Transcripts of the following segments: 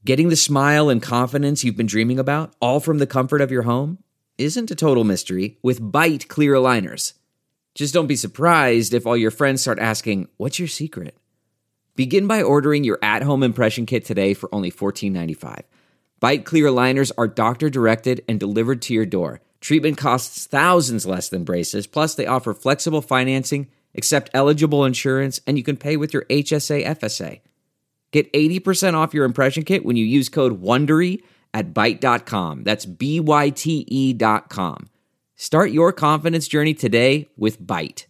Getting the smile and confidence you've been dreaming about, all from the comfort of your home, isn't a total mystery with Byte clear aligners. Just don't be surprised if all your friends start asking, "What's your secret?" Begin by ordering your at-home impression kit today for only $14.95. Byte clear aligners are doctor-directed and delivered to your door. Treatment costs thousands less than braces, plus they offer flexible financing, accept eligible insurance, and you can pay with your HSA FSA. Get 80% off your impression kit when you use code WONDERY at Byte.com. That's BYTE.com. Start your confidence journey today with Byte.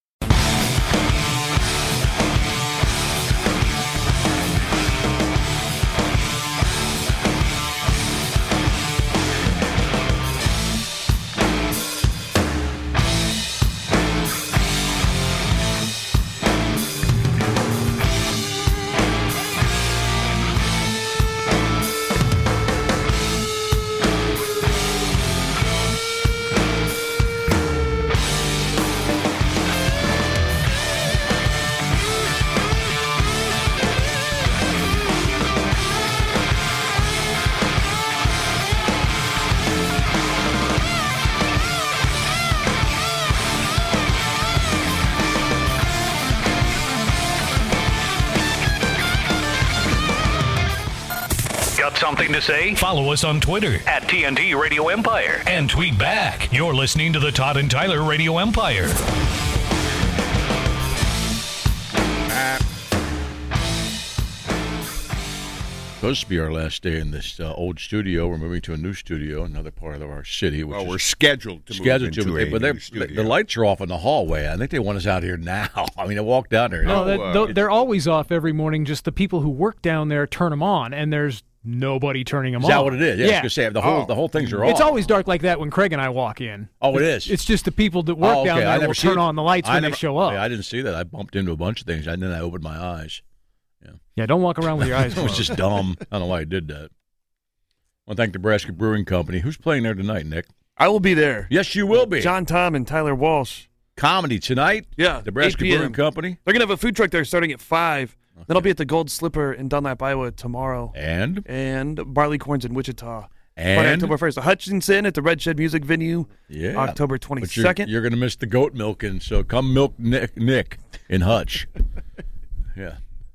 Something to say? Follow us on Twitter at TNT Radio Empire and tweet back. You're listening to the Todd and Tyler Radio Empire. Supposed to be our last day in this old studio. We're moving to a new studio, another part of our city. Well, we're scheduled to move into a new studio. The lights are off in the hallway. I think they want us out here now. I mean, I walked down there. No, they're always off every morning. Just the people who work down there turn them on, and there's nobody turning them on. Is that what it is? Yeah. I was going to say, the whole things are off. It's always dark like that when Craig and I walk in. Oh, it is? It's just the people that work down there will turn on the lights when they show up. Yeah, I didn't see that. I bumped into a bunch of things, and then I opened my eyes. Yeah, don't walk around with your eyes closed. It was just dumb. I don't know why I did that. I want to thank Nebraska Brewing Company. Who's playing there tonight, Nick? I will be there. Yes, you will be. John Tom and Tyler Walsh. Comedy tonight? Yeah. Nebraska Brewing Company? They're going to have a food truck there starting at 5. Okay. Then I'll be at the Gold Slipper in Dunlap, Iowa tomorrow. And Barley Corns in Wichita. And October 1st. Hutchinson at the Red Shed Music Venue. Yeah. October 22nd. You're going to miss the goat milking, so come milk Nick in Hutch. Yeah.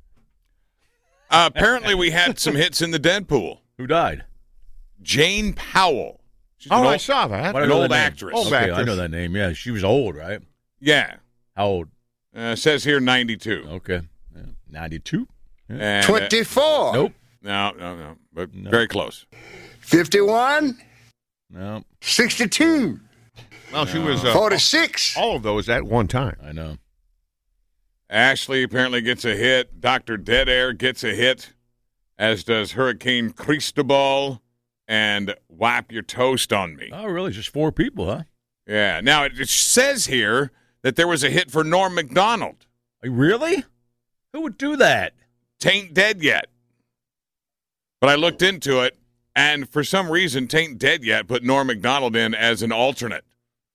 Apparently, we had some hits in the Deadpool. Who died? Jane Powell. I saw that. An old actress. I know that name. Yeah, she was old, right? Yeah. How old? Says here 92. Okay. Yeah. 92? Yeah. 24. Nope. No. But very close. 51. No. 62. Well, she was 46. All of those at one time. I know. Ashley apparently gets a hit. Dr. Dead Air gets a hit, as does Hurricane Cristobal and Wipe Your Toast on Me. Oh, really? Just 4 people, huh? Yeah. Now, it says here that there was a hit for Norm Macdonald. Really? Who would do that? Tain't Dead Yet. But I looked into it, and for some reason, Tain't Dead Yet put Norm Macdonald in as an alternate.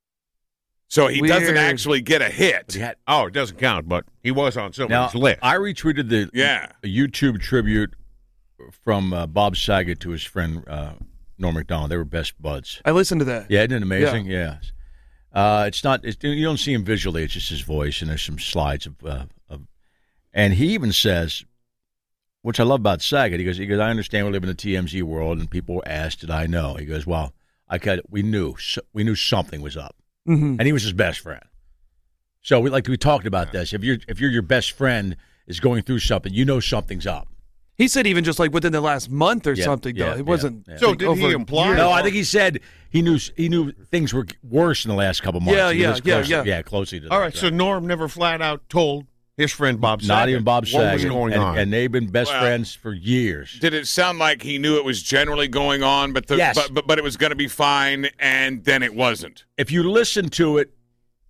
So he doesn't actually get a hit. It doesn't count, but he was on somebody's list. I retweeted the YouTube tribute from Bob Saget to his friend Norm Macdonald. They were best buds. I listened to that. Yeah, isn't it amazing? Yeah. It's not. You don't see him visually. It's just his voice, and there's some slides of. And he even says, which I love about Saget. He goes. I understand we live in the TMZ world, and people asked, "Did I know?" He goes, "Well, we knew something was up." Mm-hmm. And he was his best friend. So we talked about this. If you're your best friend is going through something, you know something's up. He said even just like within the last month or something, though. It wasn't. Yeah. So did he imply? No, I think he said he knew things were worse in the last couple months. Yeah, closely to that. All right, so Norm never flat out told his friend Bob Saget. Not even Bob Saget. What was going on? And they've been best friends for years. Did it sound like he knew it was generally going on, but yes. but it was going to be fine, and then it wasn't? If you listen to it,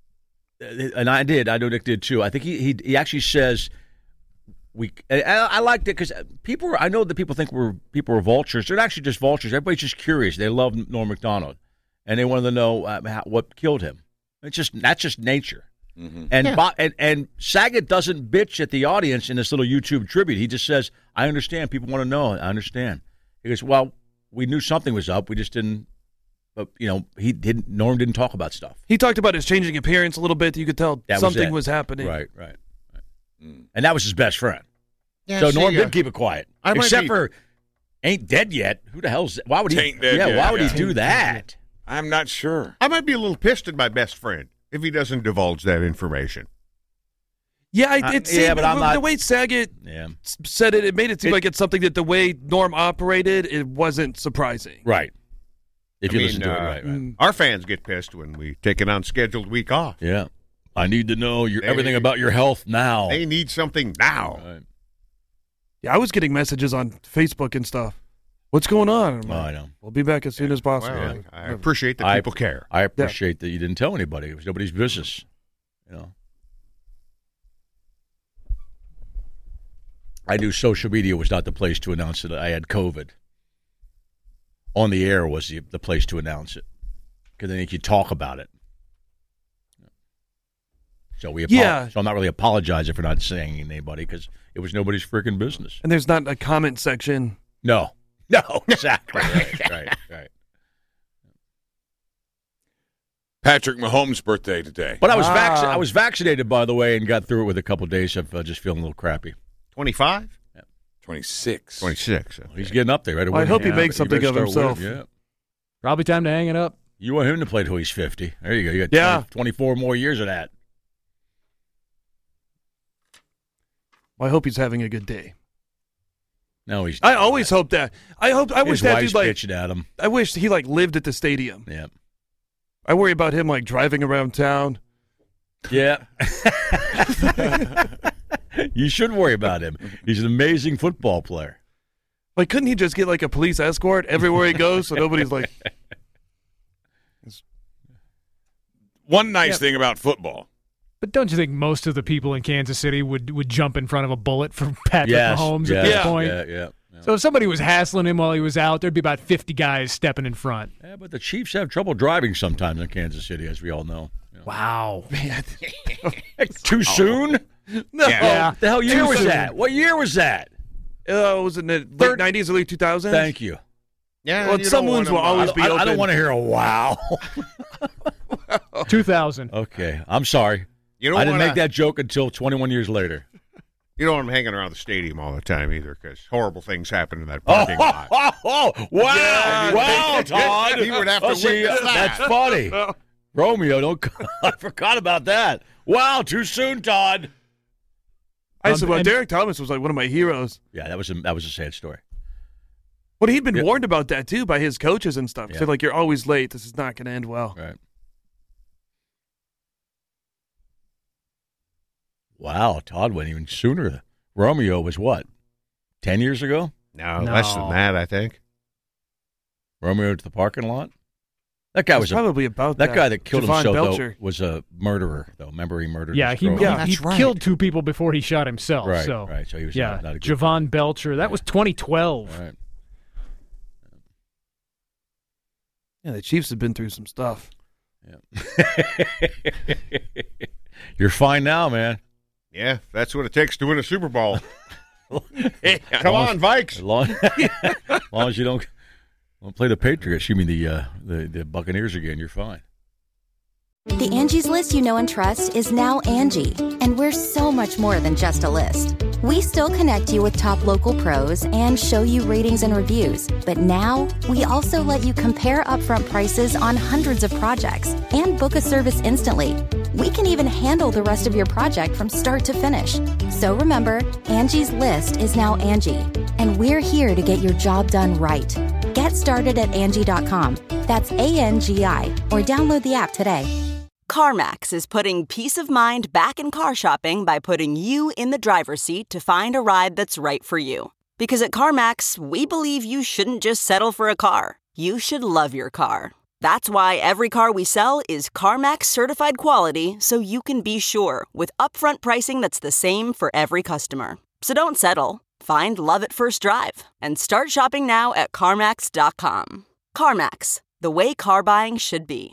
and I know Nick did too, I think he actually says, I liked it because I know that people think people are vultures. They're actually just vultures. Everybody's just curious. They love Norm Macdonald, and they wanted to know what killed him. That's just nature. Mm-hmm. And Saget doesn't bitch at the audience in this little YouTube tribute. He just says, "I understand. People want to know. I understand." He goes, well, we knew something was up. We just didn't. But Norm didn't talk about stuff. He talked about his changing appearance a little bit. You could tell something was happening. Right. And that was his best friend. Yeah, so Norm did keep it quiet. Except for ain't dead yet. Who the hell's why would he? Ain't dead yet. Why would he do that? I'm not sure. I might be a little pissed at my best friend if he doesn't divulge that information. Yeah, but I'm not. The way Saget said it, it made it seem like it's something that the way Norm operated, it wasn't surprising. Right. If you listen to it, right. Our fans get pissed when we take an unscheduled week off. Yeah. I need to know everything about your health now. They need something now. Right. Yeah, I was getting messages on Facebook and stuff. What's going on? I know. We'll be back as soon as possible. Well, I appreciate that people care. I appreciate that you didn't tell anybody. It was nobody's business. I knew social media was not the place to announce that I had COVID. On the air was the place to announce it, because then you could talk about it. So So I'm not really apologizing for not saying anybody, because it was nobody's freaking business. And there's not a comment section. No, exactly. right. Patrick Mahomes' birthday today. But I was vaccinated, by the way, and got through it with a couple of days of just feeling a little crappy. 25? 26. 26. Well, he's getting up there right away. Well, I hope he makes something of himself. Yeah. Probably time to hang it up. You want him to play till he's 50. There you go. You got 24 more years of that. Well, I hope he's having a good day. No, he's. I always hope that. I wish that dude pitching at him. I wish he lived at the stadium. Yeah. I worry about him driving around town. Yeah. You should worry about him. He's an amazing football player. Couldn't he just get a police escort everywhere he goes so nobody's like... One nice thing about football. But don't you think most of the people in Kansas City would jump in front of a bullet for Patrick Mahomes at this point? Yeah. So if somebody was hassling him while he was out, there'd be about 50 guys stepping in front. Yeah, but the Chiefs have trouble driving sometimes in Kansas City, as we all know. Wow. Too soon? No. Yeah. The hell year was that? What year was that? Was it in the late 90s, early 2000s? Thank you. Yeah, well, some wounds will always be open. I don't want to hear a wow. 2000. Okay, I'm sorry. I didn't make that joke until 21 years later. You don't want him hanging around the stadium all the time either, because horrible things happen in that parking lot. Wow. Yeah, wow, Todd. He would have to witness that. That's funny. Romeo, I forgot about that. Wow, too soon, Todd. I said, Derek Thomas was one of my heroes. Yeah, that was a sad story. But he'd been warned about that, too, by his coaches and stuff. Yeah. Said, you're always late. This is not going to end well. Right. Wow, Todd went even sooner. Romeo was what, 10 years ago? No, less than that, I think. Romeo to the parking lot? That guy was probably about that. That guy that killed Javon himself, Belcher. though, was a murderer, though. Remember, he murdered he his killed 2 people before he shot himself. Right, so. right. So he was not a good Javon guy. Belcher. That was 2012. Right. Yeah, the Chiefs have been through some stuff. Yeah. You're fine now, man. Yeah, that's what it takes to win a Super Bowl. Come on, Vikes. As long as you don't play the Patriots, you mean the Buccaneers again, you're fine. The Angie's List you know and trust is now Angie, and we're so much more than just a list. We still connect you with top local pros and show you ratings and reviews, but now we also let you compare upfront prices on hundreds of projects and book a service instantly. We can even handle the rest of your project from start to finish. So remember, Angie's List is now Angie, and we're here to get your job done right. Get started at Angie.com. That's ANGI, or download the app today. CarMax is putting peace of mind back in car shopping by putting you in the driver's seat to find a ride that's right for you. Because at CarMax, we believe you shouldn't just settle for a car. You should love your car. That's why every car we sell is CarMax certified quality, so you can be sure with upfront pricing that's the same for every customer. So don't settle. Find love at first drive and start shopping now at CarMax.com. CarMax, the way car buying should be.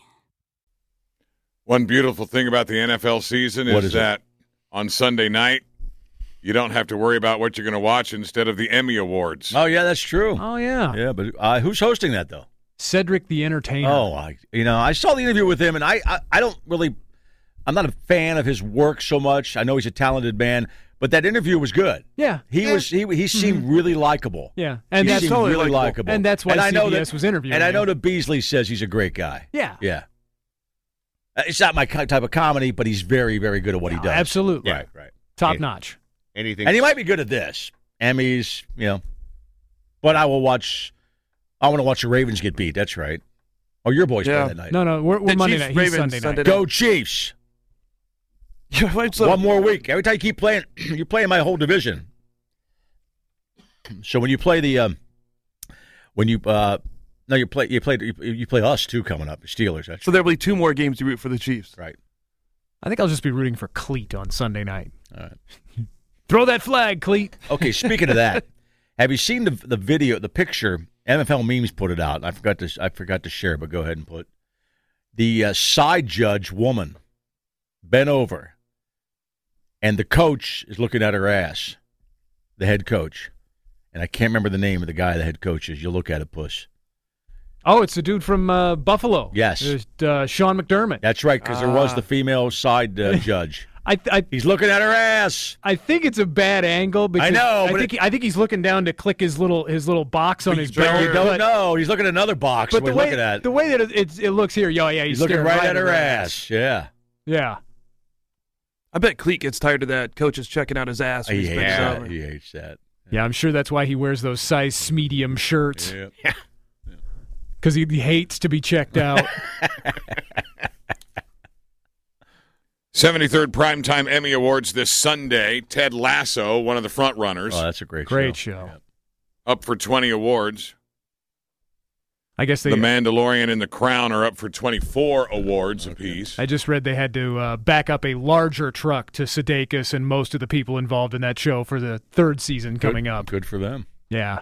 One beautiful thing about the NFL season is that on Sunday night, You don't have to worry about what you're going to watch instead of the Emmy Awards. Oh, yeah, that's true. Oh, yeah. Yeah, but who's hosting that, though? Cedric the Entertainer. Oh, I saw the interview with him, and I don't really – I'm not a fan of his work so much. I know he's a talented man, but that interview was good. Yeah. He seemed really likable. Yeah. And that's totally really likable. And that's why CBS was interviewing him. And I know that Beasley says he's a great guy. Yeah. Yeah. It's not my type of comedy, but he's very, very good at what he does. Absolutely. Right. Top notch. Anything. And he might be good at this. Emmys, But I want to watch the Ravens get beat. That's right. Oh, your boys play that night. No, we're Monday night. He's Sunday night. Go Chiefs. One more week. Every time you keep playing, you're playing my whole division. So when you play you play us too coming up, the Steelers. That's so there'll be 2 more games to root for the Chiefs. Right. I think I'll just be rooting for Cleat on Sunday night. All right. Throw that flag, Cleat. Okay, speaking of that, have you seen the video, the picture? NFL Memes put it out. I forgot to share, but go ahead and put the side judge woman bent over, and the coach is looking at her ass, the head coach, and I can't remember the name of the guy the head coach is. You'll look at it, Puss. Oh, it's the dude from Buffalo. Yes. Sean McDermott. That's right, because there was the female side judge. He's looking at her ass. I think it's a bad angle. Because I know. I think he's looking down to click his little box on his belt. You don't know. He's looking at another box. But the way that it looks here, he's looking right at her ass. Yeah. Yeah. I bet Cleat gets tired of that. Coach is checking out his ass. He hates that. Yeah, I'm sure that's why he wears those size medium shirts. Yeah. Because he hates to be checked out. 73rd Primetime Emmy Awards this Sunday. Ted Lasso, one of the front runners. Oh, that's a great show. Yeah. Up for 20 awards. I guess The Mandalorian and The Crown are up for 24 awards apiece. I just read they had to back up a larger truck to Sudeikis and most of the people involved in that show for the 3rd season coming up. Good for them. Yeah.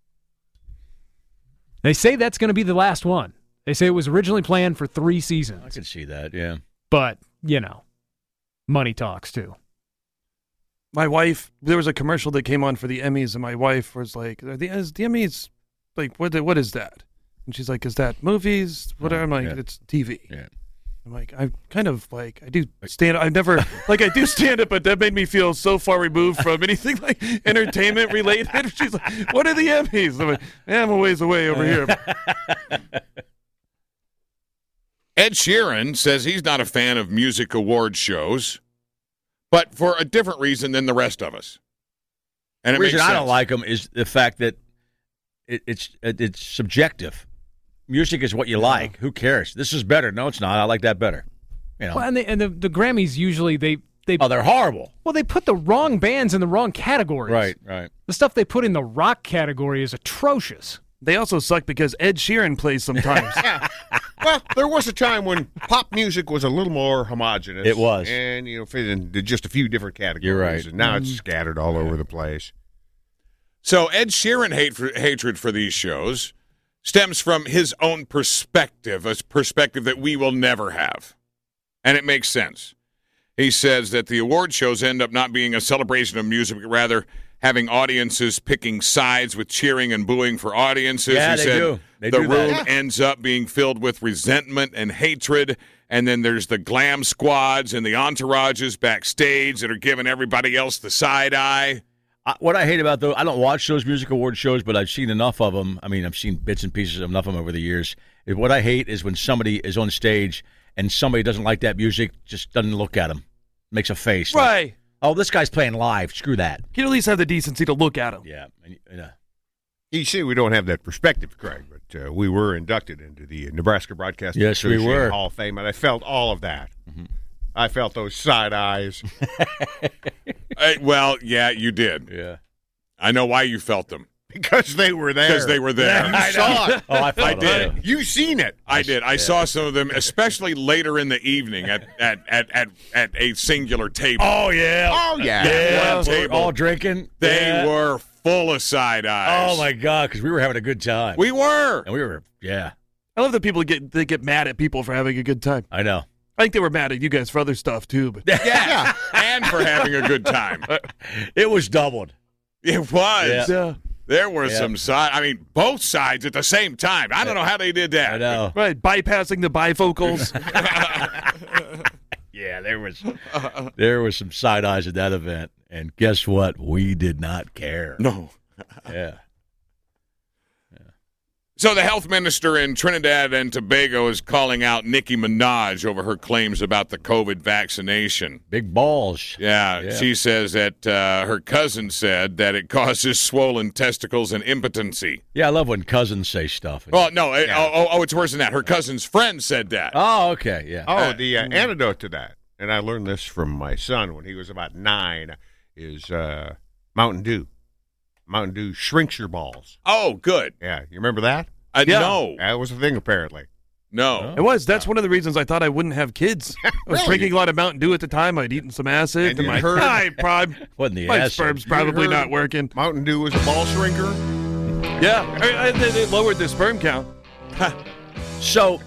They say that's going to be the last one. They say it was originally planned for 3 seasons. I can see that, yeah. But, money talks too. My wife, there was a commercial that came on for the Emmys, and my wife was like, the Emmys, like, what is that? And she's like, is that movies? Whatever. I'm like, it's TV. Yeah. I'm like, I kind of like, I do stand up. I've never, like, I do stand up, but that made me feel so far removed from anything like entertainment related. She's like, what are the Emmys? I'm like, I'm a ways away over here. Ed Sheeran says he's not a fan of music award shows, but for a different reason than the rest of us. And the reason I don't like them is the fact that it's subjective. Music is what you like. Who cares? This is better. No, it's not. I like that better. Well, and the Grammys usually they're horrible. Well, they put the wrong bands in the wrong categories. Right. The stuff they put in the rock category is atrocious. They also suck because Ed Sheeran plays sometimes. Yeah. Well, there was a time when pop music was a little more homogenous. It was. And, fit into just a few different categories. You're right. And now it's scattered all over the place. So Ed Sheeran hatred for these shows stems from his own perspective, a perspective that we will never have. And it makes sense. He says that the award shows end up not being a celebration of music, but rather having audiences picking sides with cheering and booing for audiences. Yeah, he said do. They the do room that. ends up being filled with resentment and hatred, and then there's the glam squads and the entourages backstage that are giving everybody else the side eye. What I hate about those, I don't watch those music award shows, but I've seen enough of them. I mean, I've seen bits and pieces of enough of them over the years. What I hate is when somebody is on stage and somebody doesn't like that music, just doesn't look at them, makes a face. Right. Like, oh, this guy's playing live. Screw that. You at least have the decency to look at him. Yeah. You see, we don't have that perspective, Craig, but we were inducted into the Nebraska Broadcasting Association Hall of Fame, and I felt all of that. Mm-hmm. I felt those side eyes. Well, yeah, you did. Yeah. I know why you felt them. Because they were there. Because they were there. You saw it. Oh, I did. You seen it. I did. I saw some of them, especially later in the evening at a singular table. Oh, yeah. Oh, yeah. Yeah. Table. All drinking. They were full of side eyes. Oh, my God, because we were having a good time. We were. And we were, yeah. I love that people get mad at people for having a good time. I know. I think they were mad at you guys for other stuff, too. But Yeah, and for having a good time. It was doubled. It was. Yeah. There were some sides. I mean, both sides at the same time. I don't know how they did that. I know. Right, bypassing the bifocals. Yeah, there was some side eyes at that event, and guess what? We did not care. No. Yeah. So the health minister in Trinidad and Tobago is calling out Nicki Minaj over her claims about the COVID vaccination. Big balls. Yeah. She says that her cousin said that it causes swollen testicles and impotency. Yeah, I love when cousins say stuff. Well, no. It's worse than that. Her cousin's friend said that. Oh, okay, yeah. Oh, the antidote to that, and I learned this from my son when he was about 9, is Mountain Dew. Mountain Dew shrinks your balls. Oh, good. Yeah, you remember that? No. That was a thing, apparently. No. It was. That's one of the reasons I thought I wouldn't have kids. I was drinking a lot of Mountain Dew at the time. I'd eaten some acid. And my sperm's probably not working. Mountain Dew was a ball shrinker? Yeah. They lowered the sperm count. So,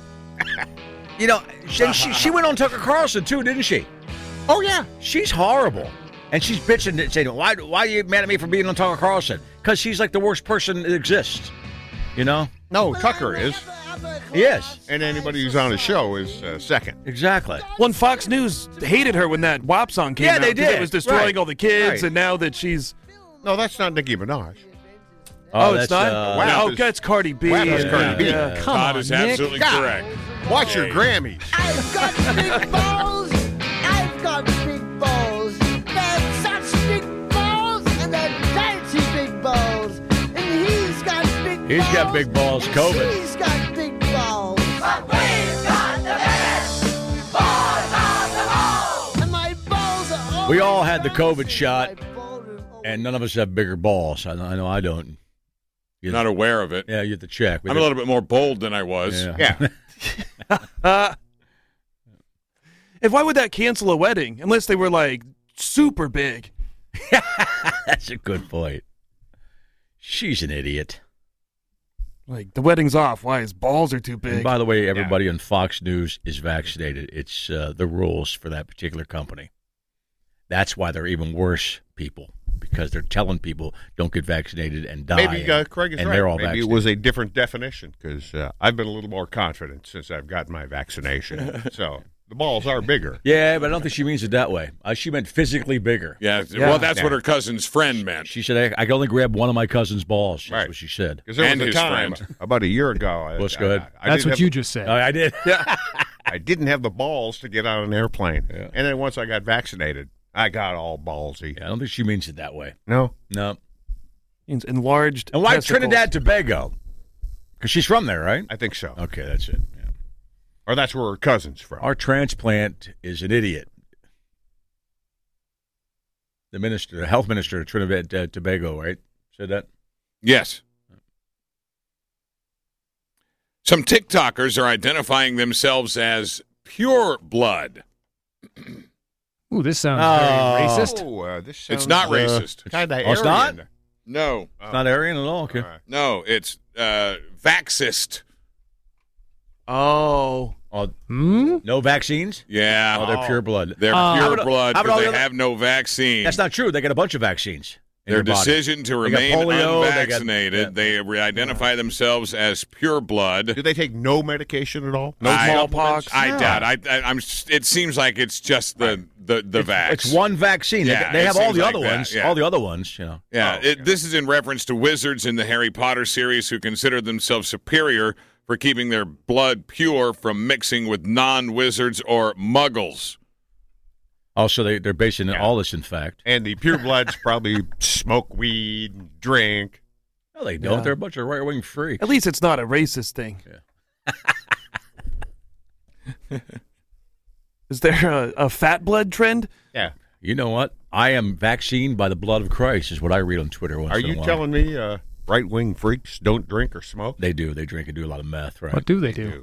she went on Tucker Carlson, too, didn't she? Oh, yeah. She's horrible. And she's bitching and saying, why are you mad at me for being on Tucker Carlson? Because she's like the worst person that exists. No, Tucker is. He is. And anybody who's on his show is second. Exactly. Well, Fox News hated her when that WAP song came out. Yeah, they did. It was destroying all the kids, Right. and now that she's... No, that's not Nicki Minaj. Oh, it's not? WAP is- that's Cardi B. WAP is Cardi B. Yeah. Todd is absolutely correct. Watch your Grammys. I've got big balls. I've got big balls. They're such big balls, and they're dainty big balls. And he's got big balls. He's got big balls, COVID. She's got big balls. But we've got the biggest balls of them all. And my balls are all We all had the COVID shot, and none of us have bigger balls. I know I don't. Not aware of it. Yeah, you have to check. I'm a little bit more bold than I was. Yeah. And why would that cancel a wedding? Unless they were, like, super big. That's a good point. She's an idiot. Like, the wedding's off. Why? His balls are too big. And by the way, everybody on Fox News is vaccinated. It's the rules for that particular company. That's why they're even worse people, because they're telling people don't get vaccinated and die. Maybe Craig is and right. They're all Maybe vaccinated. it was a different definition, because I've been a little more confident since I've gotten my vaccination. So the balls are bigger. Yeah, but I don't think she means it that way. She meant physically bigger. Yeah, well, that's what her cousin's friend meant. She said, I can only grab one of my cousin's balls. That's what she said. Because there And was a his time, friend. about a year ago. Let's go ahead. That's what you just said. Oh, I did. Yeah. I didn't have the balls to get on an airplane. Yeah. And then once I got vaccinated, I got all ballsy. Yeah, I don't think she means it that way. No? No. Means enlarged And why testicles. Trinidad Tobago? Because she's from there, right? I think so. Okay, that's it. Yeah. Or that's where her cousin's from. Our transplant is an idiot. The health minister of Trinidad Tobago, right? Said that? Yes. Some TikTokers are identifying themselves as pure blood. Ooh, this sounds very racist. Oh, this sounds, It's not racist. Kind of it's not? No. It's not Aryan at all? Okay. No, it's vaxist. Oh. No vaccines? Yeah. Oh, they're pure blood. They're pure blood because they have no vaccine. That's not true. They got a bunch of vaccines. Their decision to remain polio, unvaccinated, they identify themselves as pure blood. Do they take no medication at all? No smallpox? I doubt. It seems like it's just the vax. It's one vaccine. Yeah, they it have all seems the like other that, ones. yeah. All the other ones, you know. Yeah, this is in reference to wizards in the Harry Potter series who consider themselves superior for keeping their blood pure from mixing with non-wizards or muggles. Also, they're basing all this, in fact. And the pure bloods probably smoke weed, and drink. No, they don't. Yeah. They're a bunch of right-wing freaks. At least it's not a racist thing. Yeah. Is there a fat blood trend? Yeah. You know what? I am vaccinated by the blood of Christ, is what I read on Twitter once Are in a you while. telling me right-wing freaks don't drink or smoke? They do. They drink and do a lot of meth, right? What do they do?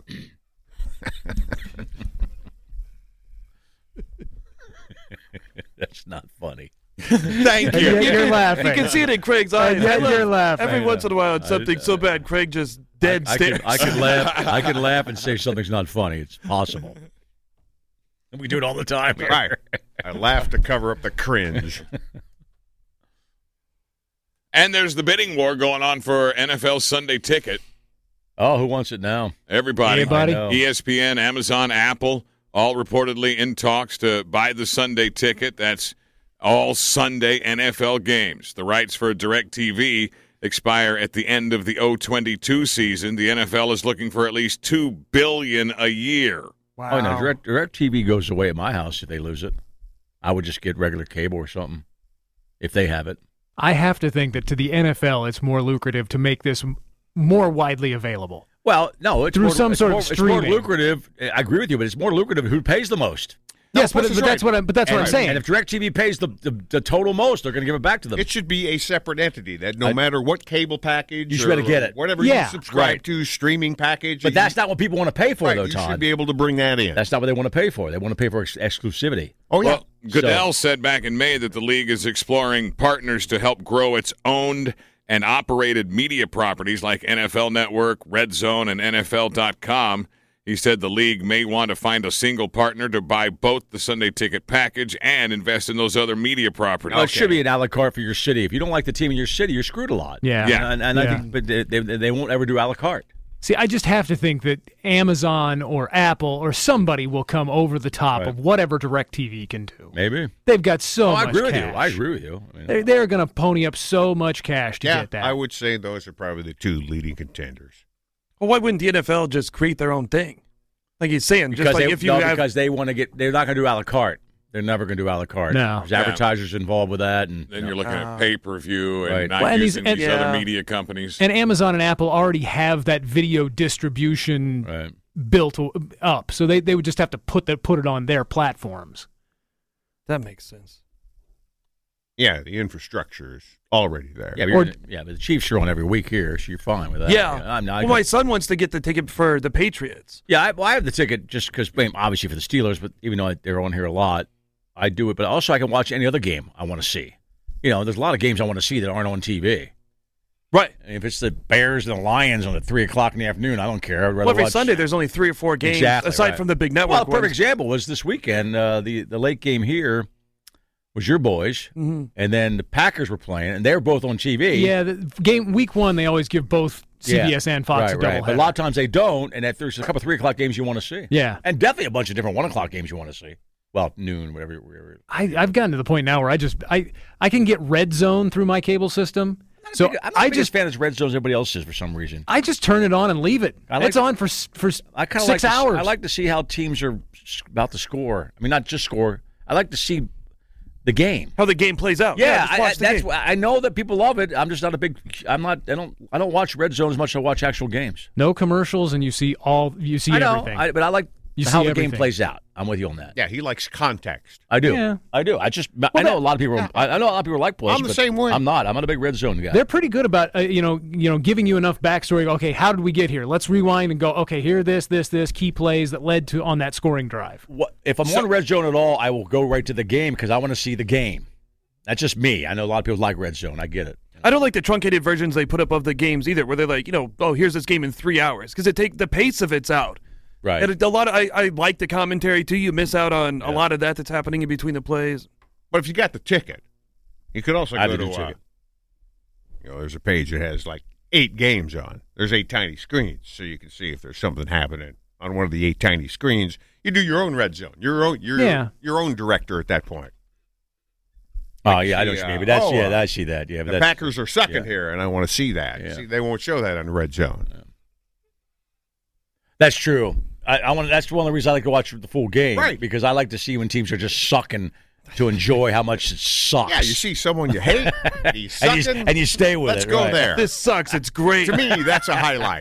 That's not funny. Thank And you. yet you're laughing. You can see it in Craig's eyes. And yet I love- you're laughing. Every once in a while, it's something so bad, Craig just dead I stares. can laugh. I can laugh and say something's not funny. It's possible. We do it all the time. Here. Right. I laugh to cover up the cringe. And there's the bidding war going on for NFL Sunday Ticket. Oh, who wants it now? Everybody. Everybody? ESPN, Amazon, Apple, all reportedly in talks to buy the Sunday Ticket. That's all Sunday NFL games. The rights for DirecTV expire at the end of the 2022 season. The NFL is looking for at least $2 billion a year. Wow. Oh, no, DirecTV goes away at my house if they lose it. I would just get regular cable or something if they have it. I have to think that to the NFL, it's more lucrative to make this more widely available. Well, no, it's through more, some it's sort more, of streaming. It's more lucrative. I agree with you, but it's more lucrative who pays the most. Yes, but that's what I'm saying. And if DirecTV pays the total most, they're going to give it back to them. It should be a separate entity that no matter what cable package you should better get it. Whatever you subscribe to, streaming package. But that's not what people want to pay for, though, you Todd. should be able to bring that in. That's not what they want to pay for. They want to pay for exclusivity. Oh, yeah. Well, Goodell said back in May that the league is exploring partners to help grow its owned and operated media properties like NFL Network, Red Zone, and NFL.com. He said the league may want to find a single partner to buy both the Sunday Ticket package and invest in those other media properties. No, it should be an a la carte for your city. If you don't like the team in your city, you're screwed a lot. Yeah. And I think but they won't ever do a la carte. See, I just have to think that Amazon or Apple or somebody will come over the top of whatever DirecTV can do. Maybe. They've got so much I agree cash. I agree with you. I mean, They're going to pony up so much cash to get that. I would say those are probably the two leading contenders. Well, why wouldn't the NFL just create their own thing? Like he's saying, because just like if you have... because they want to get, they're not going to do a la carte. They're never going to do a la carte. No. There's advertisers involved with that. And then you're looking at pay-per-view and not Well, using these other media companies. And Amazon and Apple already have that video distribution built up, so they would just have to put it on their platforms. That makes sense. Yeah, the infrastructure is already there. Yeah, but the Chiefs are on every week here, so you're fine with that. Yeah. My son wants to get the ticket for the Patriots. Yeah, I have the ticket just because, obviously for the Steelers, but even though they're on here a lot, I do it. But also I can watch any other game I want to see. You know, there's a lot of games I want to see that aren't on TV. Right. And if it's the Bears and the Lions on at 3 o'clock in the afternoon, I don't care. I'd rather every watch Sunday there's only 3 or 4 games aside from the big network. Well, a perfect example was this weekend. The late game here was your boys, and then the Packers were playing, and they were both on TV. Yeah, the game week 1 they always give both CBS and Fox a doubleheader. But a lot of times they don't, and if there's a couple 3 o'clock games you want to see. Yeah. And definitely a bunch of different 1 o'clock games you want to see. Well, noon, whatever. I've gotten to the point now where I can get Red Zone through my cable system. I'm not as fan as Red Zone as everybody else is for some reason. I just turn it on and leave it. It's on for 6 hours. I like to see how teams are about to score. I mean, not just score. I like to see the game, how the game plays out. Yeah, I know that people love it. I'm just not a big. I don't watch Red Zone as much as I watch actual games. No commercials, and you see everything. But I like how the game plays out. I'm with you on that. Yeah, he likes context. I do. Yeah. I do. I know a lot of people. I know a lot of people like plays. I'm the same way. I'm not. I'm not a big Red Zone guy. They're pretty good about giving you enough backstory. Okay, how did we get here? Let's rewind and go. Okay, here this key plays that led to on that scoring drive. If I'm on Red Zone at all, I will go right to the game because I want to see the game. That's just me. I know a lot of people like Red Zone. I get it. I don't like the truncated versions they put up of the games either, where they're like, here's this game in 3 hours because the pace of it's out. Right. And I like the commentary too. You miss out on a lot of that's happening in between the plays. But if you got the ticket, you could also go to there's a page that has like 8 games on. There's 8 tiny screens, so you can see if there's something happening on one of the 8 tiny screens. You do your own Red Zone. Your own director at that point. Oh yeah, I don't see. But I see that. Yeah, but the Packers are sucking here, and I want to see that. Yeah. See, they won't show that on the Red Zone. Yeah. That's true. That's one of the reasons I like to watch the full game, right? Because I like to see when teams are just sucking to enjoy how much it sucks. Yeah, you see someone you hate, he's sucking, and you stay with Let's it. go right? there. This sucks. It's great. To me, that's a highlight.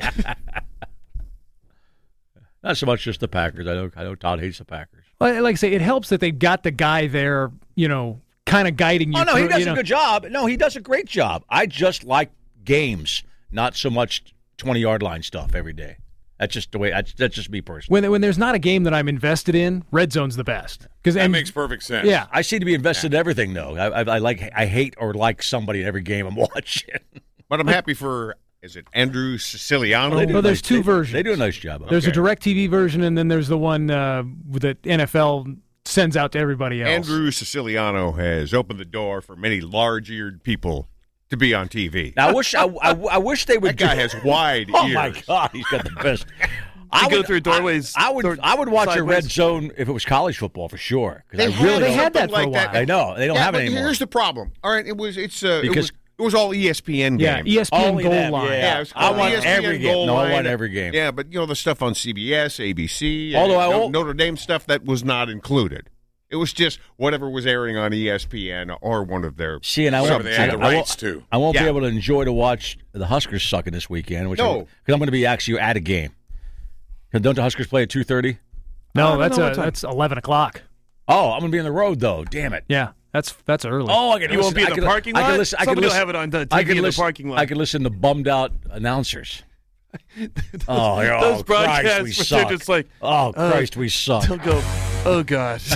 Not so much just the Packers. I know Todd hates the Packers. Well, like I say, it helps that they've got the guy there, kind of guiding you. Oh, no, through, he does a good job. No, he does a great job. I just like games, not so much 20-yard line stuff every day. That's just the way. That's just me personally. When there's not a game that I'm invested in, Red Zone's the best. That makes perfect sense. Yeah, I seem to be invested in everything though. I hate or like somebody in every game I'm watching. But I'm happy for. Is it Andrew Siciliano? Well, there's 2 versions. They do a nice job. There's a DirecTV version, and then there's the one that NFL sends out to everybody else. Andrew Siciliano has opened the door for many large-eared people to be on TV. Now, I wish they would. That guy has wide ears. Oh my God, he's got the best. I go through doorways. I would watch sideways. a red zone if it was college football for sure. They had that for a while. I know they don't have it but anymore. Here's the problem. All right, it was all ESPN games. Yeah, ESPN Goal Line. Yeah, it was I called want ESPN every game. Goal No, I Line. want every game. Yeah, but the stuff on CBS, ABC, Although Notre Dame stuff that was not included. It was just whatever was airing on ESPN or one of their. See, and I whatever they had the rights to. I won't be able to enjoy to watch the Huskers sucking this weekend. Because I'm going to be actually at a game. Don't the Huskers play at 2:30? No, that's 11 o'clock. Oh, I'm going to be on the road though. Damn it. Yeah, that's early. Oh, You won't be in the parking lot? Somebody will have it on the TV in the parking lot. I can listen to bummed out announcers. Those broadcasts, they're just like, Christ, we suck. They'll go, oh, gosh.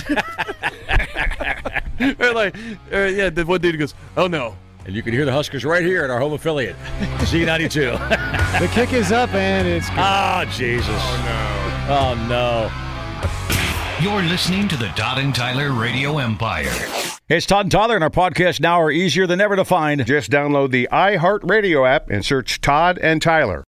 The one dude goes, oh, no. And you can hear the Huskers right here at our home affiliate, Z92. The kick is up, and it's good. Oh, Jesus. Oh, no. You're listening to the Todd and Tyler Radio Empire. Hey, it's Todd and Tyler, and our podcasts now are easier than ever to find. Just download the iHeartRadio app and search Todd and Tyler.